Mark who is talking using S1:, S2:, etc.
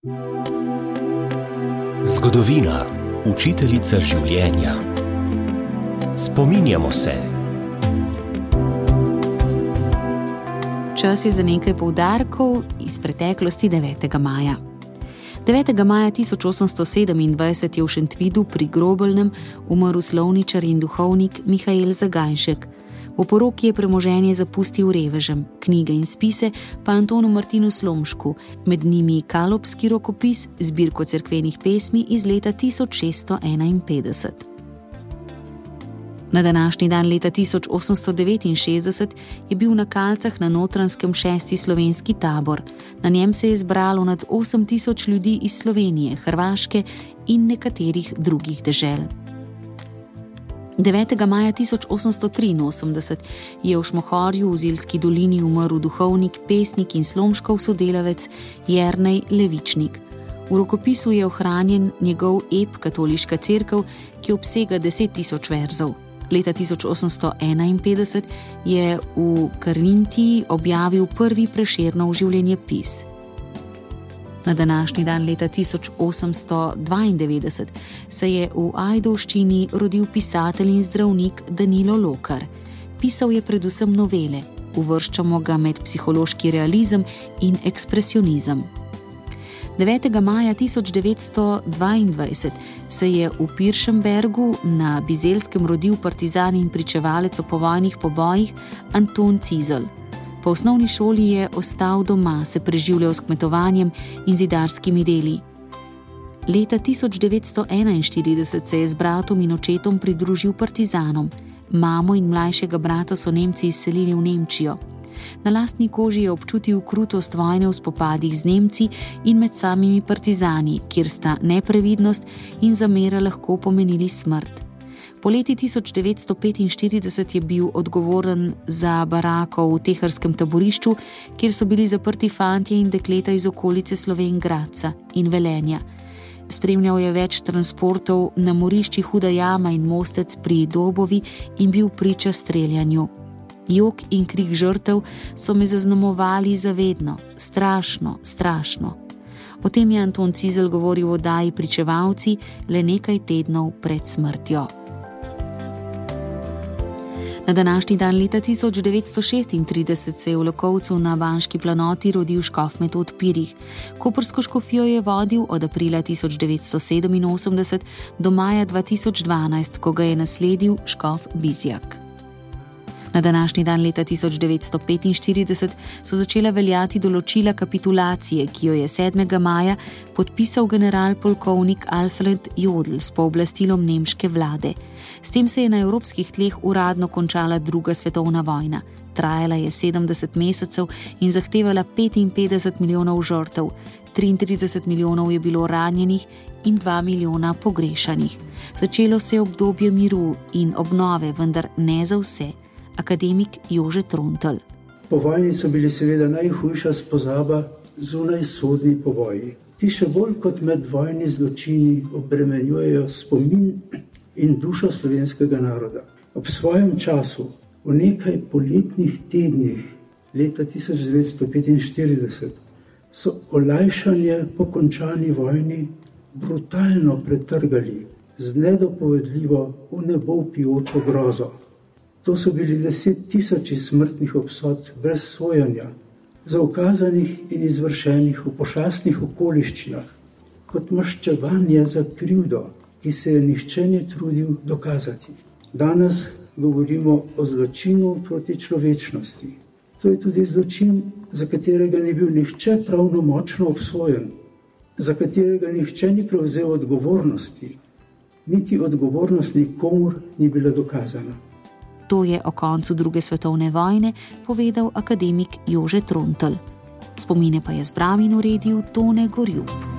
S1: Zgodovina, učiteljica življenja. Spominjamo se.
S2: Čas je za nekaj poudarkov iz preteklosti 9. maja. 9. maja 1827 je v Šentvidu pri Grobelnem umrl slovničar in duhovnik Mihael Zagajšek. V poroki je premoženje zapustil revežem, knjige in spise pa Antonu Martinu Slomšku, med njimi Kalopski rokopis, zbirko cerkvenih pesmi iz leta 1651. Na današnji dan leta 1869 je bil na Kalcah na Notranjskem 6. slovenski tabor. Na njem se je zbralo nad 8000 ljudi iz Slovenije, Hrvaške in nekaterih drugih dežel. 9. maja 1883 je v Šmohorju v Zilski dolini umrl duhovnik, pesnik in Slomškov sodelavec Jernej Levičnik. V rokopisu je ohranjen njegov ep Katoliška cerkev, ki obsega 10 000 verzov. Leta 1851 je v Karintiji objavil prvi Prešernov življenjepis. Na današnji dan leta 1892 se je v Ajdovščini rodil pisatelj in zdravnik Danilo Lokar. Pisal je predvsem novele, uvrščamo ga med psihološki realizem in ekspresionizem. 9. maja 1922 se je v Piršenbergu na Bizelskem rodil partizan in pričevalec o povojnih pobojih Anton Cizelj. Po osnovni šoli je ostal doma, se preživljal s kmetovanjem in zidarskimi deli. Leta 1941 se je z bratom in očetom pridružil partizanom. Mamo in mlajšega brata so Nemci izselili v Nemčijo. Na lastni koži je občutil krutost vojne v spopadih z Nemci in med samimi partizani, kjer sta neprevidnost in zamera lahko pomenili smrt. Po leti 1945 je bil odgovoren za barako v teharskem taborišču, kjer so bili zaprti fantje in dekleta iz okolice Slovenj Gradca in Velenja. Spremljal je več transportov na morišči Huda jama in Mostec pri Dobovi in bil priča streljanju. Jok in krik žrtev so me zaznamovali zavedno, strašno, strašno. O tem je Anton Cizelj govoril v oddaji Pričevalci le nekaj tednov pred smrtjo. Na današnji dan leta 1936 se je v Lokovcu na Banški planoti rodil škof Metod Pirih. Koprsko škofijo je vodil od aprila 1987 do maja 2012, ko ga je nasledil škof Bizjak. Na današnji dan leta 1945 so začela veljati določila kapitulacije, ki jo je 7. maja podpisal general-polkovnik Alfred Jodl s pooblastilom nemške vlade. S tem se je na evropskih tleh uradno končala druga svetovna vojna. Trajala je 70 mesecev in zahtevala 55 milijonov žrtev, 33 milijonov je bilo ranjenih in 2 milijona pogrešanih. Začelo se je obdobje miru in obnove, vendar ne za vse. Akademik Jože Trontelj.
S3: Po vojni so bili seveda najhujša spozaba zunajsodni poboji. Ti še bolj kot medvojni zločini obremenjujejo spomin in dušo slovenskega naroda. Ob svojem času, v nekaj poletnih tednih leta 1945, so olajšanje po končani vojni brutalno pretrgali z nedopovedljivo vnebovpijočo grozo. To so bili 10 000 smrtnih obsodb brez sojenja, zaukazanih in izvršenih v pošastnih okoliščinah, kot maščevanje za krivdo, ki se je nihče ni trudil dokazati. Danes govorimo o zločinu proti človečnosti. To je tudi zločin, za katerega ni bil nihče pravnomočno obsojen, za katerega nihče ni prevzel odgovornosti, niti odgovornost nikomur ni bila dokazana.
S2: To je o koncu druge svetovne vojne povedal akademik Jože Trontelj. Spomine pa je zbral in uredil Tone Gorjup.